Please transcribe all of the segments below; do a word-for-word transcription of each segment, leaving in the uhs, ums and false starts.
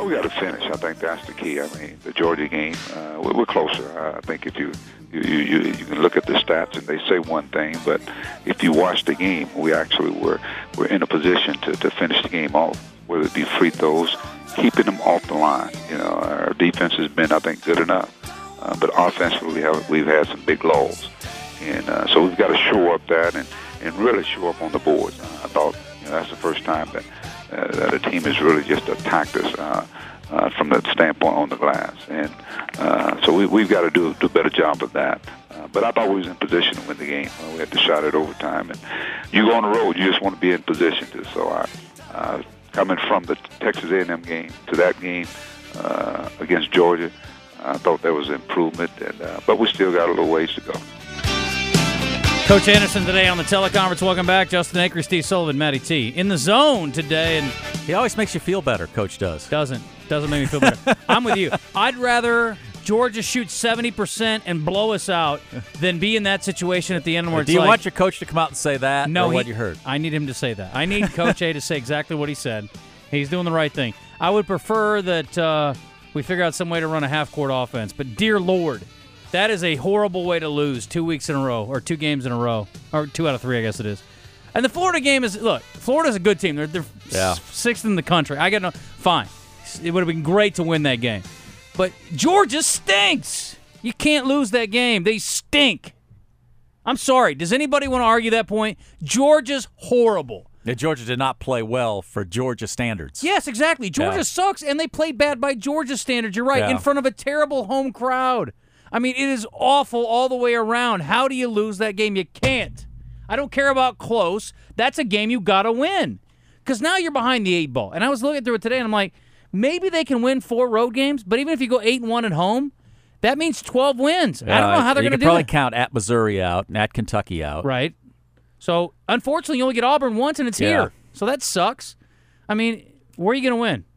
Well, we got to finish. I think that's the key. I mean, the Georgia game, uh, we're, we're closer. Uh, I think if you you, you you can look at the stats and they say one thing, but if you watch the game, we actually were we're in a position to, to finish the game off, whether it be free throws, keeping them off the line. You know, our defense has been, I think, good enough, uh, but offensively we have, we've had some big lulls, and uh, so we've got to shore up that and, and really show up on the board. Uh, I thought you know, that's the first time that. Uh, that a team has really just attacked us uh, uh, from that standpoint on the glass, and uh, so we, we've got to do, do a better job of that. Uh, but I thought we was in position to win the game. Uh, we had the shot at overtime, and you go on the road, you just want to be in position to. So I, uh, coming from the Texas A and M game to that game uh, against Georgia, I thought there was improvement, and uh, but we still got a little ways to go. Coach Anderson today on the teleconference. Welcome back. Justin Acre, Steve Sullivan, Matty T. In the zone today. And he always makes you feel better, Coach does. Doesn't. Doesn't make me feel better. I'm with you. I'd rather Georgia shoot seventy percent and blow us out than be in that situation at the end where it's Do you like, want your coach to come out and say that no, or he, what you heard? I need him to say that. I need Coach A to say exactly what he said. He's doing the right thing. I would prefer that uh, we figure out some way to run a half-court offense. But, dear Lord, that is a horrible way to lose two weeks in a row, or two games in a row, or two out of three, I guess it is. And the Florida game is, look, Florida's a good team. They're, they're yeah. sixth in the country. I got no, fine. It would have been great to win that game. But Georgia stinks. You can't lose that game. They stink. I'm sorry. Does anybody want to argue that point? Georgia's horrible. Yeah, Georgia did not play well for Georgia standards. Yes, exactly. Georgia yeah. sucks, and they played bad by Georgia standards. You're right, yeah. in front of a terrible home crowd. I mean, it is awful all the way around. How do you lose that game? You can't. I don't care about close. That's a game you got to win. Because now you're behind the eight ball. And I was looking through it today, and I'm like, maybe they can win four road games, but even if you go eight and one at home, that means twelve wins. Yeah, I don't know how they're going to do it. You can probably count at Missouri out and at Kentucky out. Right. So, unfortunately, you only get Auburn once, and it's yeah. here. So that sucks. I mean, where are you going to win?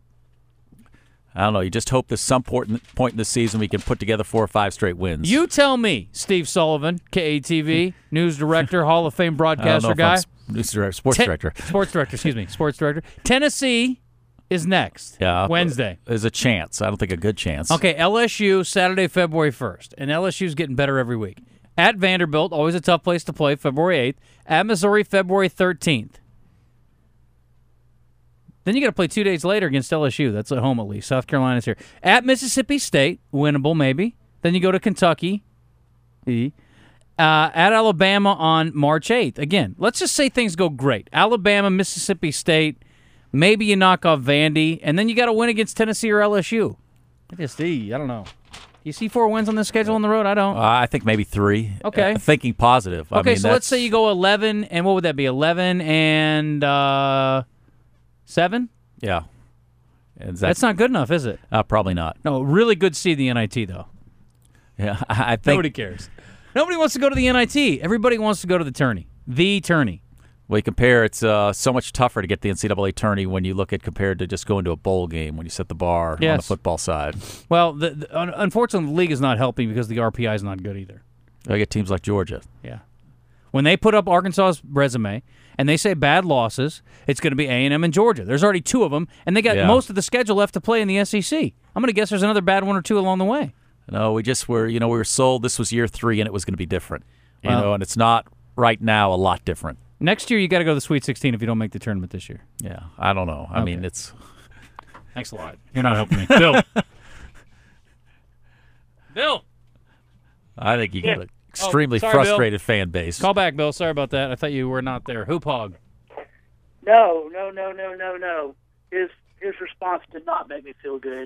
I don't know. You just hope that some point in the season we can put together four or five straight wins. You tell me, Steve Sullivan, K A T V, news director, Hall of Fame broadcaster guy. News director, sports Ten- director. Sports director, excuse me, sports director. Tennessee is next. Yeah, Wednesday. There's a chance. I don't think a good chance. Okay, L S U, Saturday, February first. And L S U's getting better every week. At Vanderbilt, always a tough place to play, February eighth. At Missouri, February thirteenth. Then you got to play two days later against L S U. That's at home at least. South Carolina's here. At Mississippi State, winnable maybe. Then you go to Kentucky. Uh, at Alabama on March eighth. Again, let's just say things go great. Alabama, Mississippi State, maybe you knock off Vandy, and then you got to win against Tennessee or L S U. I just see. I don't know. You see four wins on this schedule on the road? I don't. Uh, I think maybe three. Okay. Uh, thinking positive. Okay, I mean, so that's... let's say you go eleven, and what would that be? eleven and uh, seven? Yeah. That... That's not good enough, is it? Uh, probably not. No, really good seed in the N I T, though. Yeah, I think... Nobody cares. Nobody wants to go to the N I T. Everybody wants to go to the tourney. The tourney. Well, you compare, it's uh, so much tougher to get the N C double A tourney when you look at compared to just going to a bowl game when you set the bar yes. on the football side. Well, the, the, unfortunately, the league is not helping because the R P I is not good either. I get teams like Georgia. Yeah. When they put up Arkansas's resume and they say bad losses, it's going to be A and M and Georgia. There's already two of them, and they got yeah. most of the schedule left to play in the S E C. I'm going to guess there's another bad one or two along the way. No, we just were, you know, we were sold this was year three and it was going to be different. You well, know, and it's not right now a lot different. Next year, you got to go to the Sweet sixteen if you don't make the tournament this year. Yeah, I don't know. I okay. mean, it's... Thanks a lot. You're not helping me. Bill. Bill. I think you yeah. got an extremely oh, sorry, frustrated Bill. fan base. Call back, Bill. Sorry about that. I thought you were not there. Hoop hog. No, no, no, no, no, no. His his response did not make me feel good.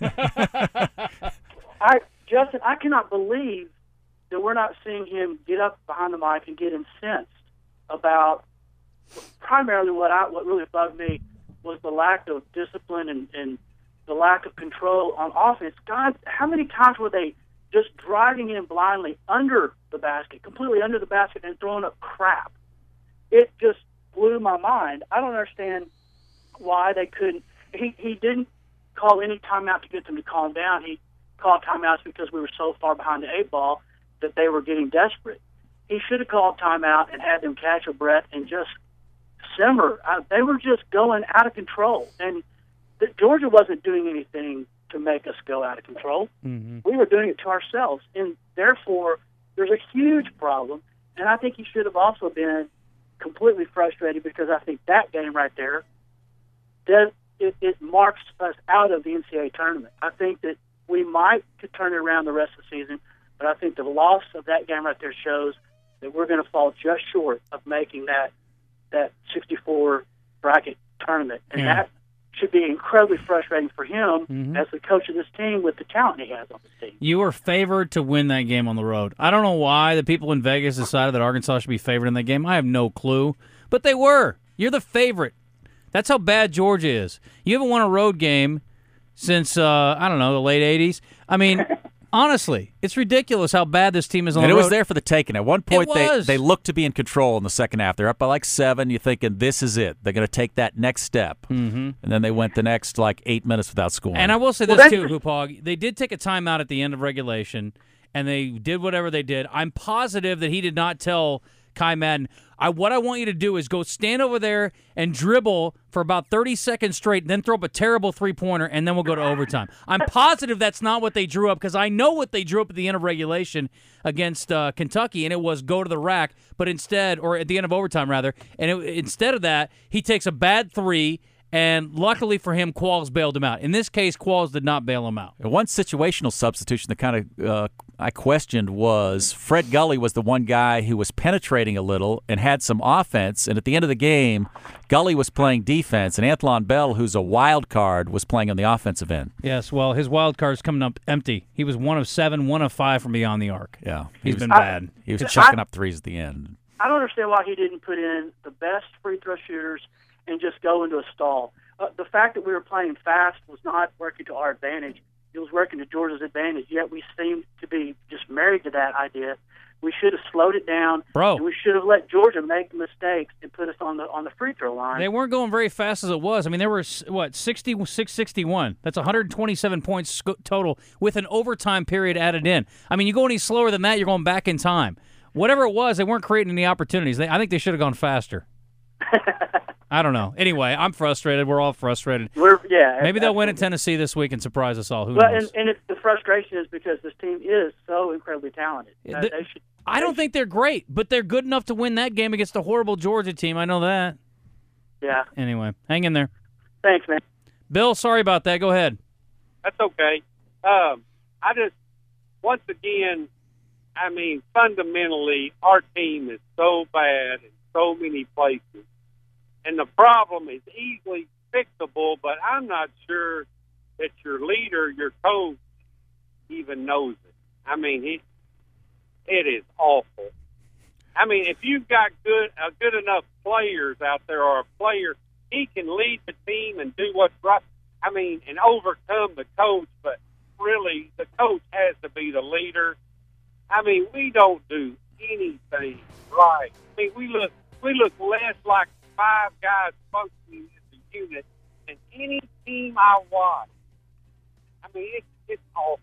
I Justin, I cannot believe that we're not seeing him get up behind the mic and get incensed about primarily what I what really bugged me was the lack of discipline and, and the lack of control on offense. God, how many times were they just driving in blindly under the basket, completely under the basket, and throwing up crap? It just blew my mind. I don't understand why they couldn't. He he didn't call any timeout to get them to calm down. He called timeouts because we were so far behind the eight ball that they were getting desperate. He should have called timeout and had them catch a breath and just simmer. I, they were just going out of control. And that Georgia wasn't doing anything to make us go out of control. Mm-hmm. We were doing it to ourselves, and therefore there's a huge problem. And I think he should have also been completely frustrated because I think that game right there, does, it, it marks us out of the N C double A tournament. I think that we might could turn it around the rest of the season, but I think the loss of that game right there shows that we're going to fall just short of making that that sixty-four bracket tournament, and Yeah. that should be incredibly frustrating for him Mhm. as the coach of this team with the talent he has on this team. You were favored to win that game on the road. I don't know why the people in Vegas decided that Arkansas should be favored in that game. I have no clue, but they were. You're the favorite. That's how bad Georgia is. You haven't won a road game since, uh, I don't know, the late eighties. I mean, honestly, it's ridiculous how bad this team is on And the it road. was there for the taking. At one point, It they, was. they looked to be in control in the second half. They're up by like seven. You're thinking, this is it. They're going to take that next step. Mm-hmm. And then they went the next like eight minutes without scoring. And I will say Well, this that's- too, Hoopog. They did take a timeout at the end of regulation, and they did whatever they did. I'm positive that he did not tell Kai Madden, I, what I want you to do is go stand over there and dribble for about thirty seconds straight, and then throw up a terrible three-pointer, and then we'll go to overtime. I'm positive that's not what they drew up, because I know what they drew up at the end of regulation against uh, Kentucky, and it was go to the rack, but instead, or at the end of overtime, rather, and it, instead of that, he takes a bad three, and luckily for him, Qualls bailed him out. In this case, Qualls did not bail him out. One situational substitution that kind of uh, I questioned was Fred Gully was the one guy who was penetrating a little and had some offense, and at the end of the game, Gully was playing defense, and Anthlon Bell, who's a wild card, was playing on the offensive end. Yes, well, his wild card's coming up empty. He was one of seven, one of five from beyond the arc. Yeah, He's was, been bad. He was I- chucking up threes at the end. I don't understand why he didn't put in the best free throw shooters and just go into a stall. Uh, the fact that we were playing fast was not working to our advantage. It was working to Georgia's advantage, yet we seemed to be just married to that idea. We should have slowed it down, Bro. and we should have let Georgia make mistakes and put us on the on the free throw line. They weren't going very fast as it was. I mean, they were, what, sixty-six sixty-one. That's one hundred twenty-seven points sc- total with an overtime period added in. I mean, you go any slower than that, you're going back in time. Whatever it was, they weren't creating any opportunities. They, I think they should have gone faster. I don't know. Anyway, I'm frustrated. We're all frustrated. We're yeah. Maybe they'll win at absolutely. Tennessee this week and surprise us all. Who Well, knows? and, and it's, the frustration is because this team is so incredibly talented. Uh, The- they should, I don't think they're great, but they're good enough to win that game against a horrible Georgia team. I know that. yeah. Anyway, hang in there. Thanks, man. Bill, sorry about that. Go ahead. That's okay. Um, I just, once again, I mean, fundamentally, our team is so bad in so many places. And the problem is easily fixable, but I'm not sure that your leader, your coach, even knows it. I mean, he, it is awful. I mean, if you've got good, uh, good enough players out there, or a player, he can lead the team and do what's right. I mean, and overcome the coach, but really, the coach has to be the leader. I mean, we don't do anything right. I mean, we look we look less like five guys functioning as a unit than any team I watch. I mean, it's it's awful.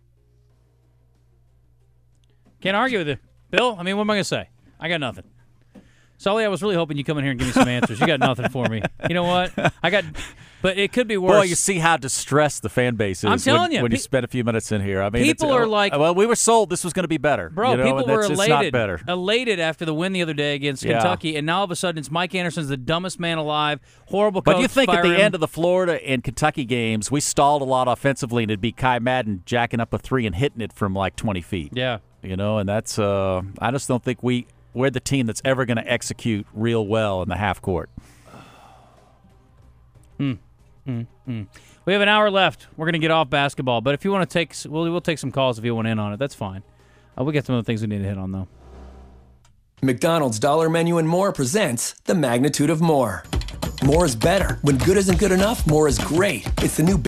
Can't argue with you. Bill, I mean, what am I going to say? I got nothing. Sully, I was really hoping you'd come in here and give me some answers. You got nothing for me. You know what? I got, but it could be worse. Boy, you see how distressed the fan base is I'm telling when, you, when you pe- spend a few minutes in here. I mean, people it's, are uh, like- well, we were sold this was going to be better. Bro, you know, people and were that's, it's elated, not better. elated after the win the other day against Yeah. Kentucky, and now all of a sudden it's Mike Anderson's the dumbest man alive, horrible coach. But you think at fire the him. end of the Florida and Kentucky games, we stalled a lot offensively, and it'd be Kai Madden jacking up a three and hitting it from like twenty feet. Yeah. You know, and that's uh, I just don't think we we're the team that's ever going to execute real well in the half court. We have an hour left. We're going to get off basketball, but if you want to take, we'll, we'll take some calls if you want in on it. That's fine. Uh, we got some other things we need to hit on, though. McDonald's Dollar Menu and More presents the magnitude of more. More is better. When good isn't good enough, more is great. It's the new